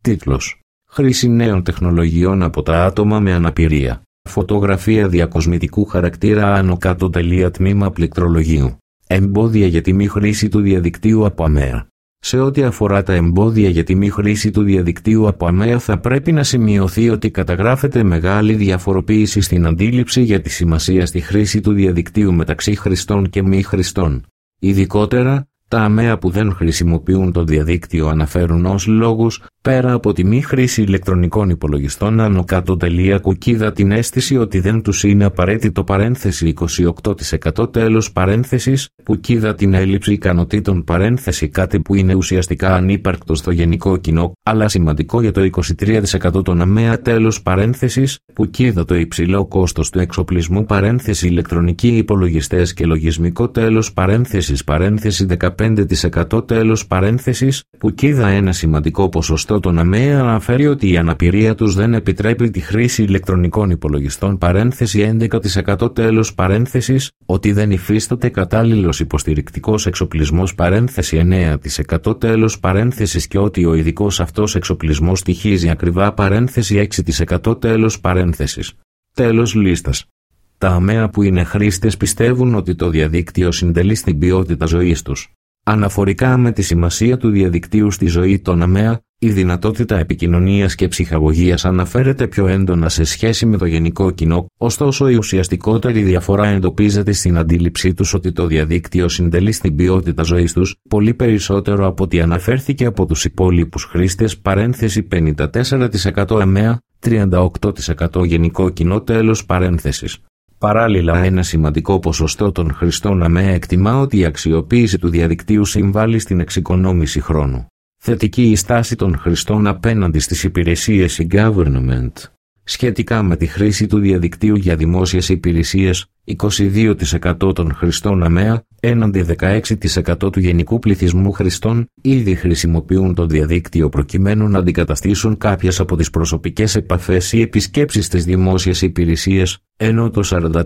Τίτλος: Χρήση νέων τεχνολογιών από τα άτομα με αναπηρία. Φωτογραφία διακοσμητικού χαρακτήρα άνω κάτω. Τμήμα πληκτρολογίου. Εμπόδια για τη μη χρήση του διαδικτύου από ΑΜΕΑ. Σε ό,τι αφορά τα εμπόδια για τη μη χρήση του διαδικτύου από ΑΜΕΑ, θα πρέπει να σημειωθεί ότι καταγράφεται μεγάλη διαφοροποίηση στην αντίληψη για τη σημασία στη χρήση του διαδικτύου μεταξύ χρηστών και μη χρηστών. Ειδικότερα, τα ΑΜΕΑ που δεν χρησιμοποιούν το διαδίκτυο αναφέρουν ως λόγους, πέρα από τη μη χρήση ηλεκτρονικών υπολογιστών άνω κάτω. Κουκίδα την αίσθηση ότι δεν τους είναι απαραίτητο παρένθεση 28% τέλος παρένθεσης, κουκίδα την έλλειψη ικανοτήτων παρένθεση κάτι που είναι ουσιαστικά ανύπαρκτο στο γενικό κοινό, αλλά σημαντικό για το 23% των ΑΜΕΑ τέλος παρένθεσης, κουκίδα το υψηλό κόστος του εξοπλισμού παρένθεση ηλεκτρονικοί υπολογιστές και λογισμικό τέλος παρένθεσης 15% τέλος παρένθεσης, κουκίδα ένα σημαντικό ποσοστό των ΑΜΕΑ αναφέρει ότι η αναπηρία τους δεν επιτρέπει τη χρήση ηλεκτρονικών υπολογιστών παρένθεση 11% τέλος παρένθεσης, ότι δεν υφίσταται κατάλληλος υποστηρικτικός εξοπλισμός παρένθεση 9% τέλος παρένθεσης και ότι ο ειδικός αυτός εξοπλισμός στοιχίζει ακριβά παρένθεση 6% τέλος παρένθεσης. Τέλος λίστας. Τα ΑΜΕΑ που είναι χρήστες πιστεύουν ότι το διαδίκτυο συντελεί στην ποιότητα ζωής τους. Αναφορικά με τη σημασία του διαδικτύου στη ζωή των ΑΜΕΑ, η δυνατότητα επικοινωνίας και ψυχαγωγίας αναφέρεται πιο έντονα σε σχέση με το γενικό κοινό, ωστόσο η ουσιαστικότερη διαφορά εντοπίζεται στην αντίληψή τους ότι το διαδίκτυο συντελεί στην ποιότητα ζωής τους, πολύ περισσότερο από ό,τι αναφέρθηκε από τους υπόλοιπους χρήστες παρένθεση 54% ΑΜΕΑ, 38% γενικό κοινό τέλος παρένθεσης. Παράλληλα, ένα σημαντικό ποσοστό των χρηστών ΑΜΕΑ εκτιμά ότι η αξιοποίηση του διαδικτύου συμβάλλει στην εξοικονόμηση χρόνου. Θετική η στάση των χρηστών απέναντι στις υπηρεσίες e-government. Σχετικά με τη χρήση του διαδικτύου για δημόσιες υπηρεσίες, 22% των χρηστών ΑΜΕΑ, έναντι 16% του γενικού πληθυσμού χρηστών, ήδη χρησιμοποιούν το διαδίκτυο προκειμένου να αντικαταστήσουν κάποιες από τις προσωπικές επαφές ή επισκέψεις στις δημόσιες υπηρεσίες, ενώ το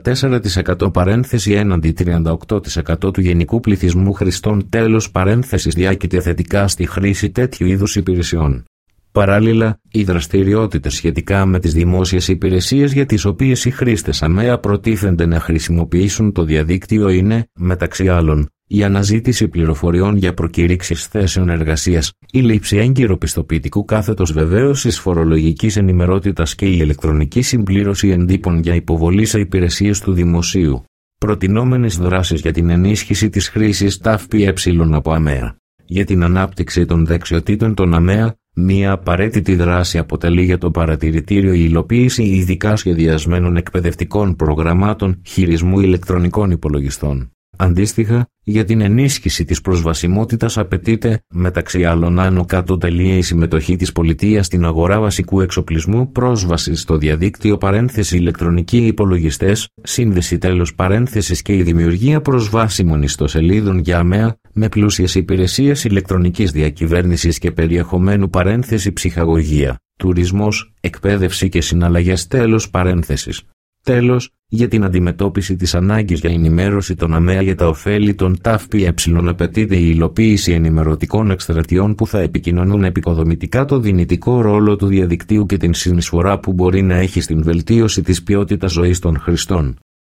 44% παρένθεση έναντι 38% του γενικού πληθυσμού χρηστών τέλος παρένθεσης διάκειται θετικά στη χρήση τέτοιου είδους υπηρεσιών. Παράλληλα, οι δραστηριότητες σχετικά με τις δημόσιες υπηρεσίες για τις οποίες οι χρήστες ΑΜΕΑ προτίθενται να χρησιμοποιήσουν το διαδίκτυο είναι, μεταξύ άλλων, η αναζήτηση πληροφοριών για προκηρύξεις θέσεων εργασίας, η λήψη έγκυρο πιστοποιητικού κάθετος βεβαίωσης φορολογικής ενημερότητας και η ηλεκτρονική συμπλήρωση εντύπων για υποβολή σε υπηρεσίες του δημοσίου. Προτινόμενες δράσεις για την ενίσχυση της χρήσης ΤΑΦΠΕ από ΑΜΕΑ. Για την ανάπτυξη των δεξιοτήτων των ΑΜΕΑ, μία απαραίτητη δράση αποτελεί για το παρατηρητήριο η υλοποίηση ειδικά σχεδιασμένων εκπαιδευτικών προγραμμάτων χειρισμού ηλεκτρονικών υπολογιστών. Αντίστοιχα, για την ενίσχυση της προσβασιμότητας απαιτείται, μεταξύ άλλων άνω κάτω η συμμετοχή της πολιτείας στην αγορά βασικού εξοπλισμού, πρόσβαση στο διαδίκτυο παρένθεση ηλεκτρονικοί υπολογιστές, σύνδεση τέλος παρένθεσης και η δημιουργία προσβάσιμων ιστοσελίδων για ΑΜΕΑ, με πλούσιες υπηρεσίες ηλεκτρονικής διακυβέρνησης και περιεχομένου παρένθεση ψυχαγωγία, τουρισμός, εκπαίδευση και συναλλαγές τέλος παρένθεσης. Τέλος, για την αντιμετώπιση της ανάγκης για ενημέρωση των ΑΜΕΑ για τα ωφέλη των ΤΑΦΠΕ απαιτείται η υλοποίηση ενημερωτικών εκστρατιών που θα επικοινωνούν επικοδομητικά το δυνητικό ρόλο του διαδικτύου και την συνεισφορά που μπορεί να έχει στην βελτίωση της ποιότητας ζωής των χρηστών.